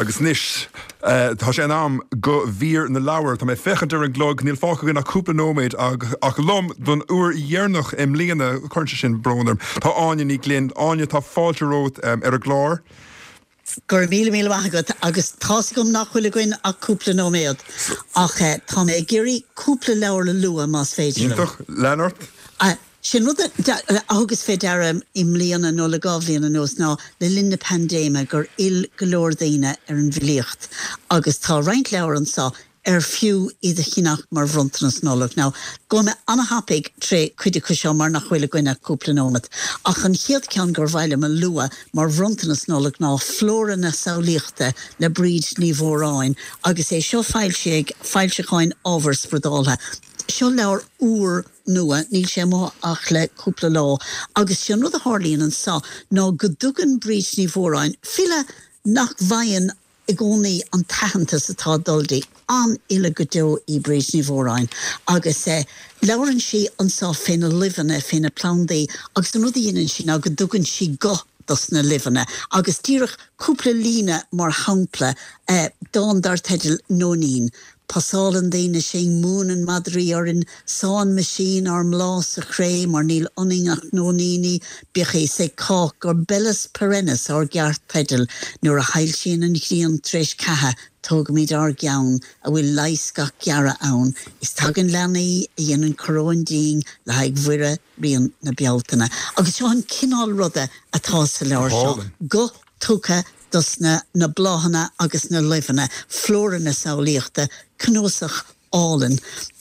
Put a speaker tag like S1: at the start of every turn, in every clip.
S1: agus níos tá sé am go bhír na leabhar tá mé fechantar an glog níl fácha gin naúpla nóméid ach lom don uair dhearnach im líana chuinte sin brónarm. Tá áine ní glynn, áine tá fáilterót ar a glár.
S2: Gur míle agad agus tá gom nachhuiile goin a cúpla nóméad ach tá mé géirí cúpla leabhar le lua más féidir.
S1: Ítach, Leonard?
S2: Sin rud agus fé dearm im líana nó le gábhlíana nós ná le linne pandéma gur il golóir daoine ar an bhíocht agus tá roinnt leabhar an sa fiú iad a chinach mar bhrontanas nólach. Ná, go me anahapig tre cuide cusio mar nach chuile goine cúpla nómad. Ach an chiad cean gur bhaile me lua mar bhrontanas nólach ná flóra na saoíochta le bríd ní bhóráin agus seo fáilse cháin ábhar spredálathe. Seo leabhar úr nua níl sé má ach le cúpla lá agus sin rud a hálíonn an sa ná go dtugann bríd ní bhóráin file nach bhain I gcónaí an tahantas atá duldaí an ile go deo I bríd ní bhóráin agus leabharann si an sa féna livanna féna plandaí agus an rud a dhéanann si ná go dtugann si go das na livanna agus tíreach cúpla lína mar hampla dán dar teidir nónín Pasálan daine sé mún an Madrí ar in sáin machine ar mlás a chré mar níl oningach nóníní beché sé cách gur bellas perennis ar geart pedal nuair a hail sin an chríon treis cathe tóg míid ar geann a bhfuil leisgach geara ann is tagan lenaí a dhéanann coróin dín le haig bhuire rion na bealtainna. Agus seo an cinál ruda atá sa leabhar seo. Go tucha dus na bláhanna agus na livanna flóra na saoíochta cnósach álan.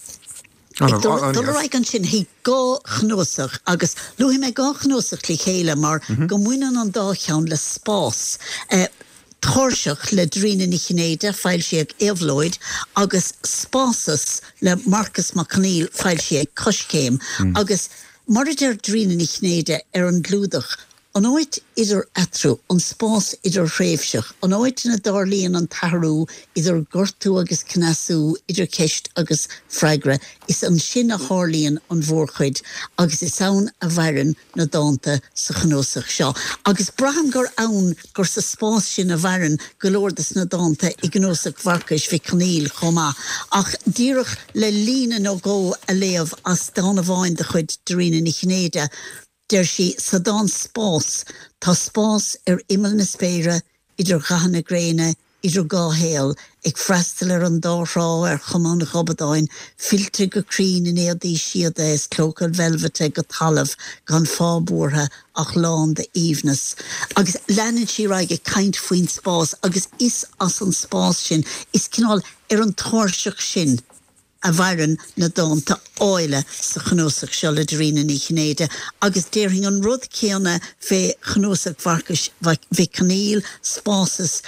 S2: Dul raig an sin hí gá chnósach agus luhí me gá chnósach lí chéile mar go muinean an dácheann le spás. Thorseach le drína ní chinéide fáil siag éhlóid agus spásas le Marcus McConnell fáil siag coscéim agus mar idir drína ní chinéide ar an glúdach an áit idir atrú an spás idir réimseach an áit na darlíonn an tarú idir gortú agus cnasú idir ceist agus freigra is an sin a hálíonn an bhórchuid agus is ann a bhaireann na dáanta sa chnósach seo agus braham gur ann gur sa spás sin a bhaireann golóirdas na dáanta I gnósach bharcais bhí Connell chomá ach díreach le lína nó gó a léamh as dána bháin de chuid drína ní chinéide der si sa dán spás, tá spás imel na spéire, idir gahanna gréine, idir gáhéal, ag freistal an dárá chumán na chobadáin, filtre go crín in éadí siad is clócail velvete go talamh gan fábúrtha ach lán de íomnas. Agus leanann si raig caint faoin spás, agus is as an spás sin, is cinál an tórseach sin, a bhaireann na dáanta áile sa chnósach seo le drína ní chinéide agus déirhing an rud céanna fé chnósach bharcais bhí Connell spásas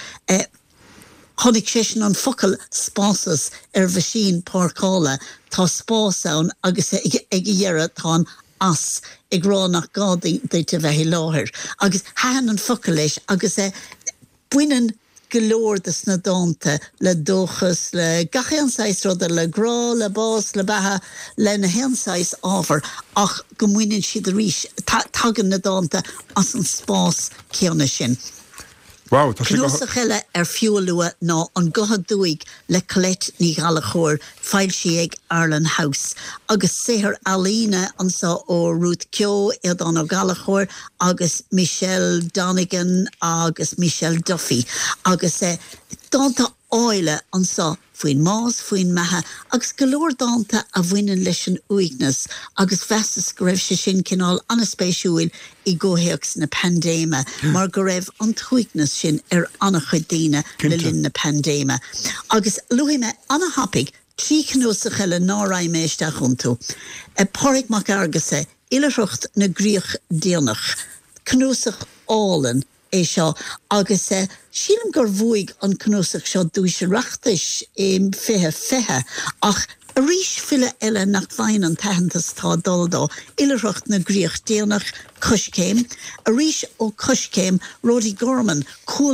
S2: chonig sé sin an focail spásas bhesin párcála tá spás ann agus ag dhéire tá as ag rá nach gádaí déite bheith láthir agus haan an focail leis agus buinean golóirdas na dáanta le dóchas le gachéansáis ruda le grá le bás le bethe le na héansáis ábhar ach go muoinenn siad a rís tagan na dáanta as an spás céanna sin.
S1: Wow,
S2: Cnósach eile fiúlua ná an gohadúig le colet ní galachóir fáil si ag Ireland House agus séhar Alína ansa ó Ruth Keogh iad an ó galachóir agus Michelle Donegan agus Michelle Duffy agus dáanta áile ansa faoin más faoin methe agus golóir dáanta a bhaineann leis an uignas agus festas go raibh sé sin cinál annaspéisiúil I ggóthaíochs na pandéma mar go raibh an tuignas sin anna chudaine le linn na pandéma. Agus luhí me anahapig trí chnósach eile náraim méisteach chuntú. Páric mac agasa ileireacht na gríoch déanach chnósach álan seo agus sílam gur bhuaig an cnósach seo dúise reachtais fethe ach a rís fille eile nach bhain an tahantas tá daldá ileireacht na gríoch déanach coscéim a rís ó coscéim Roddy Gorman cóla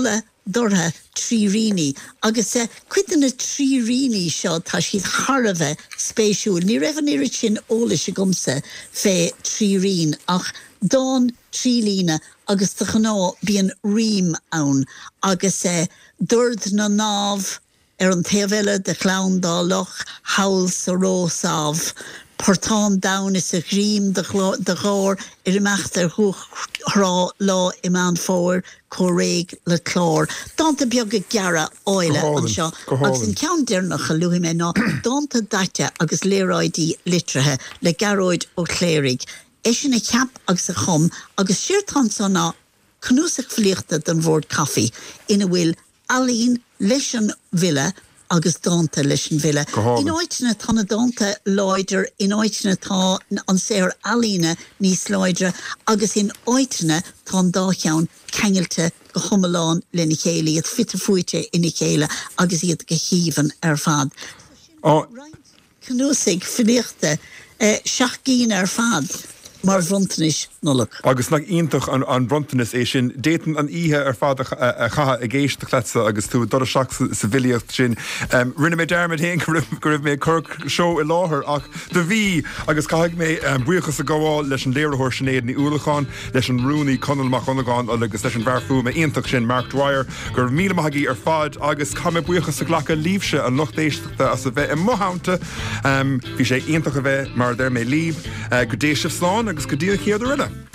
S2: dortha trí riní agus cuidan na trí riní seo tá siad Harbheith spéisiúil ní raibh ní sin óla se gomsa fé trí rin ach dán trí lína agus de gná bíon rím ann agus dúirt na námh an taobhile de chlán dá loch hail sa rósámh Portán down is a grím de gáir imeachtar rá lá imán fóir choréig le chlár. Dánta beag a geara óile an seo agus an cean dearnach a luí mé ná dánta daite agus léráidí litrathe le garóid ó chléirigh. É sin a ceap agus a chum agus siirtán san ná cnúsach fliochta den bhór caffi ina bhfuil alín leis an vile agus dánta leis an vile. In áitna tána dánta láidir, in áitna tá an séir alína níos láidre, agus in áitna tá dácheann cengailte go chumaláin lena chéile, iad fitte fuite ina chéile, agus iad go híomhan ar fad. Cnúsaigh fliochta seach cín ar fad. Mar brontanis nolach.
S1: Agus nach iontoch an brontanis é sin détan an ihe ar fád a chaha a géist de chletsa agus tú dor a seach sa bhiliocht sin. Rinne mé dermid héin go raibh mé curc seo i láthair ach de bhí agus caigh mé buchas a gáháil leis an léirthóir sinnéad ní úlacháin leis an rúnaí conalach chunagáin agus leis an bharfú mé iontoch sin Mark Dwyer gur míle maithagí ar fad agus cha mé buchas a ghlacha líbse an lochtéisteachta as a bheith i mothánta bhí sé iontoch a bheith mar der mé líb go déisih slán agus go díal chéad a rinne.